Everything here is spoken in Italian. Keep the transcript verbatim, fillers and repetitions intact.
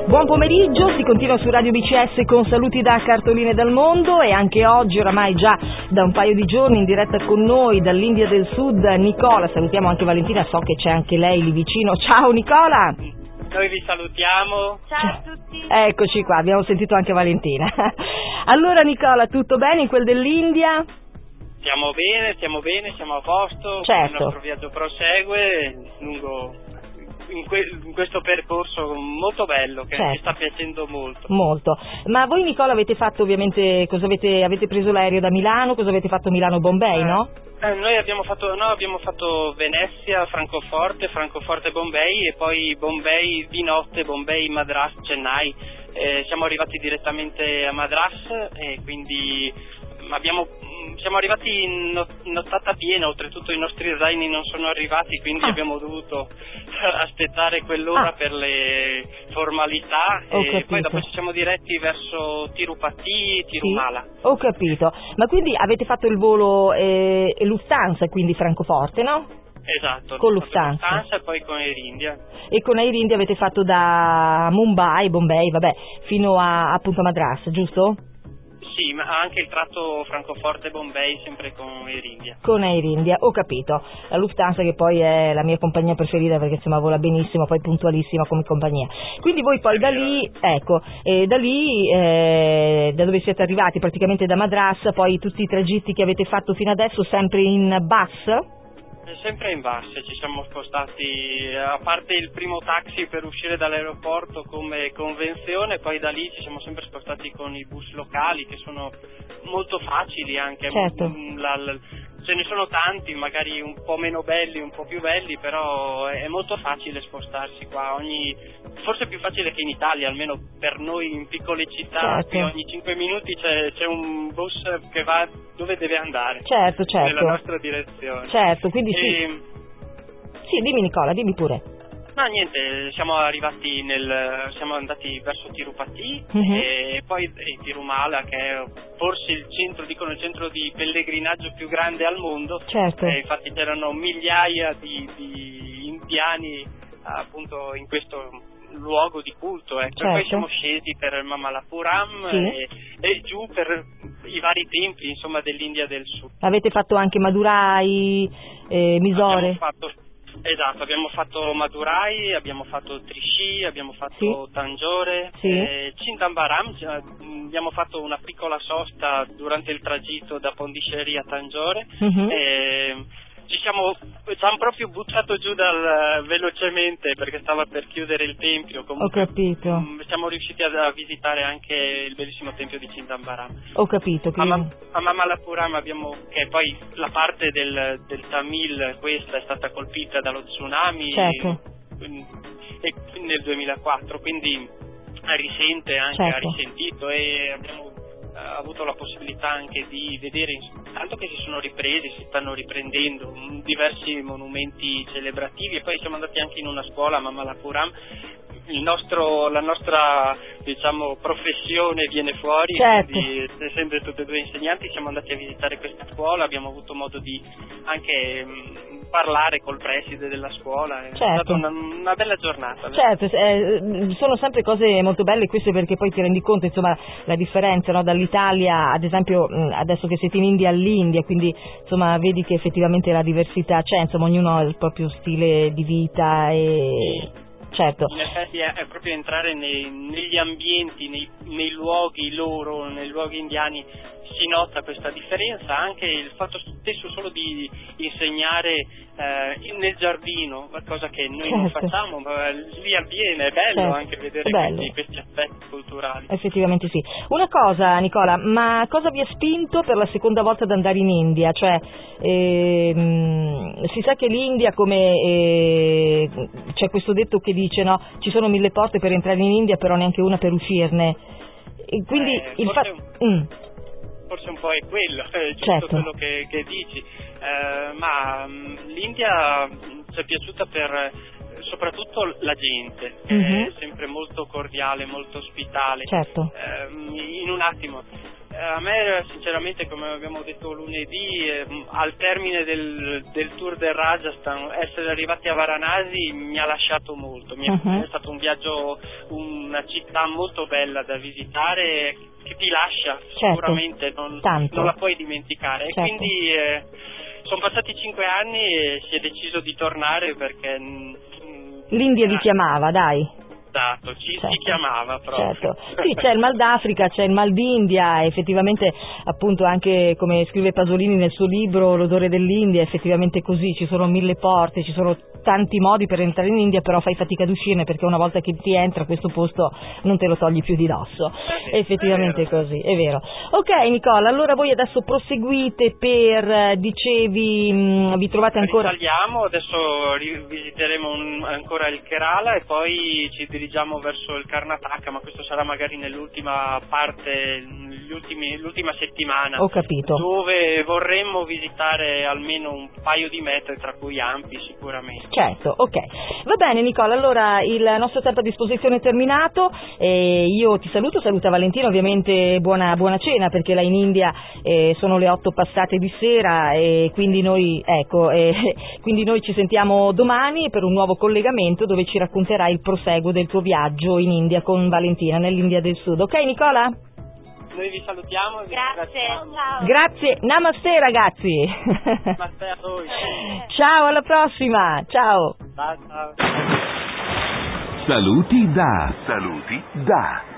Buon pomeriggio, si continua su Radio B C S con saluti da Cartoline dal Mondo e anche oggi, oramai già da un paio di giorni, in diretta con noi dall'India del Sud, Nicola. Salutiamo anche Valentina, so che c'è anche lei lì vicino. Ciao Nicola! Noi vi salutiamo. Ciao a tutti. Eccoci qua, abbiamo sentito anche Valentina. Allora Nicola, tutto bene in quel dell'India? Stiamo bene, stiamo bene, siamo a posto. Certo. Il nostro viaggio prosegue lungo in, que- in questo percorso molto bello che Certo. ci sta piacendo molto. Molto. Ma voi Nicola avete fatto ovviamente, cosa avete, avete preso l'aereo da Milano, cosa avete fatto Milano-Bombay, Eh, no? Eh, noi abbiamo fatto, no, abbiamo fatto Venezia, Francoforte, Francoforte Bombay e poi Bombay di notte, Bombay, Madras, Chennai. Eh, siamo arrivati direttamente a Madras e quindi abbiamo, siamo arrivati in not- nottata piena, oltretutto i nostri zaini non sono arrivati, quindi Ah. abbiamo dovuto aspettare quell'ora Ah. per le formalità Ho e capito. poi dopo ci siamo diretti verso Tirupati, Tirumala. Sì? Ho capito. Ma quindi avete fatto il volo eh, Lufthansa, quindi Francoforte, no? Esatto, Con abbiamo fatto Lufthansa. Lufthansa e poi con Air India. E con Air India avete fatto da Mumbai, Bombay, vabbè, fino a appunto a Madras, giusto? Sì, ma anche il tratto Francoforte-Bombay sempre con Air India. Con Air India, ho capito. La Lufthansa che poi è la mia compagnia preferita perché insomma vola benissimo, poi puntualissima come compagnia. Quindi voi poi È da vero. lì, ecco, e da lì, eh, da dove siete arrivati, praticamente da Madras, poi tutti i tragitti che avete fatto fino adesso sempre in bus? Sempre in bus, ci siamo spostati, a parte il primo taxi per uscire dall'aeroporto come convenzione, poi da lì ci siamo sempre spostati con i bus locali che sono molto facili anche. Certo. La- la- ce ne sono tanti, magari un po' meno belli, un po' più belli, però è molto facile spostarsi qua, ogni, forse più facile che in Italia, almeno per noi in piccole città, Certo. qui ogni cinque minuti c'è, c'è un bus che va dove deve andare, Certo, certo. nella nostra direzione. Certo, quindi sì. E, Sì, dimmi Nicola, dimmi pure. no, niente, siamo arrivati nel, siamo andati verso Tirupati Mhm. e poi e Tirumala, che è forse il centro, dicono il centro di pellegrinaggio più grande al mondo. Certo. E infatti c'erano migliaia di, di indiani appunto in questo luogo di culto, ecco. Certo. E poi siamo scesi per Mamallapuram Sì. e, e giù per i vari templi, insomma, dell'India del Sud. Avete fatto anche Madurai, eh, Mysore? Abbiamo fatto, esatto, abbiamo fatto Madurai, abbiamo fatto Trichy, abbiamo fatto Sì. Tangiore, Sì. eh, Chintambaram, cioè, mh, abbiamo fatto una piccola sosta durante il tragitto da Pondicherry a Tangiore. Mhm. e ci siamo, ci hanno proprio buttato giù dal, velocemente perché stava per chiudere il tempio. Comunque, Ho capito. mh, siamo riusciti a, a visitare anche il bellissimo tempio di Chintambaram. Ho capito. A, Quindi... Ma- a Mamallapuram abbiamo, che poi la parte del, del Tamil, questa è stata colpita dallo tsunami Certo. quindi- e nel duemilaquattro, quindi risente anche, Certo. ha risentito e abbiamo eh, avuto la possibilità anche di vedere, tanto che si sono ripresi, si stanno riprendendo mh, diversi monumenti celebrativi e poi siamo andati anche in una scuola a Mamallapuram. Il nostro, la nostra diciamo professione viene fuori, Certo. quindi essendo tutti e due insegnanti siamo andati a visitare questa scuola, abbiamo avuto modo di anche mh, parlare col preside della scuola, è Certo. stata una, una bella giornata. Certo, eh, sono sempre cose molto belle, questo perché poi ti rendi conto insomma la differenza, no? Dall'Italia ad esempio mh, adesso che siete in India all'India, quindi insomma vedi che effettivamente la diversità c'è, insomma ognuno ha il proprio stile di vita e certo. In effetti è, è proprio entrare nei, negli ambienti, nei, nei luoghi loro, nei luoghi indiani, si nota questa differenza, anche il fatto stesso solo di insegnare eh, nel giardino, qualcosa che noi non Certo. facciamo, ma lì avviene, è bello Certo, anche vedere è bello. questi, questi aspetti culturali. Effettivamente sì. Una cosa Nicola, ma cosa vi ha spinto per la seconda volta ad andare in India? Cioè ehm, si sa che l'India come eh, c'è questo detto che dice no, ci sono mille porte per entrare in India però neanche una per uscirne. E quindi Eh, il forse fatto mm. forse un po' è quello, è giusto Certo. quello che, che dici, eh, ma mh, l'India mh, ci è piaciuta per eh, soprattutto la gente, che Mhm. è sempre molto cordiale, molto ospitale. Certo. Eh, in un attimo, eh, a me sinceramente, come abbiamo detto lunedì, eh, al termine del, del tour del Rajasthan, essere arrivati a Varanasi mi ha lasciato molto, mi è, uh-huh. è stato un viaggio, una città molto bella da visitare, che ti lascia, certo, sicuramente, non, non la puoi dimenticare, certo. E quindi eh, sono passati cinque anni e si è deciso di tornare perché mh, l'India vi chiamava, dai. Esatto, ci certo. si chiamava proprio. Certo. Sì, c'è il mal d'Africa, c'è il mal d'India, effettivamente, appunto, anche come scrive Pasolini nel suo libro L'odore dell'India, effettivamente così, ci sono mille porte, ci sono tanti modi per entrare in India, però fai fatica ad uscirne perché una volta che ti entra questo posto non te lo togli più di dosso. Sì, effettivamente è, è così, è vero. Ok Nicola, allora voi adesso proseguite per, dicevi, mh, vi trovate ancora... Risaliamo, adesso visiteremo un, ancora il Kerala e poi ci dirigiamo verso il Karnataka, ma questo sarà magari nell'ultima parte, gli ultimi, l'ultima settimana. Ho capito. Dove vorremmo visitare almeno un paio di mete, tra cui Hampi sicuramente. Certo, ok. Va bene Nicola, allora il nostro tempo a disposizione è terminato, e io ti saluto, saluta Valentina, ovviamente buona, buona cena, perché là in India eh, sono le otto passate di sera, e quindi noi, ecco, eh, quindi noi ci sentiamo domani per un nuovo collegamento dove ci racconterai il proseguo del tuo viaggio in India con Valentina, nell'India del Sud. Ok Nicola? Noi vi salutiamo. Vi Grazie. Ciao. Grazie. Namaste ragazzi. Namaste a voi. Ciao, alla prossima. Ciao. Ciao, ciao. Saluti da. Saluti da.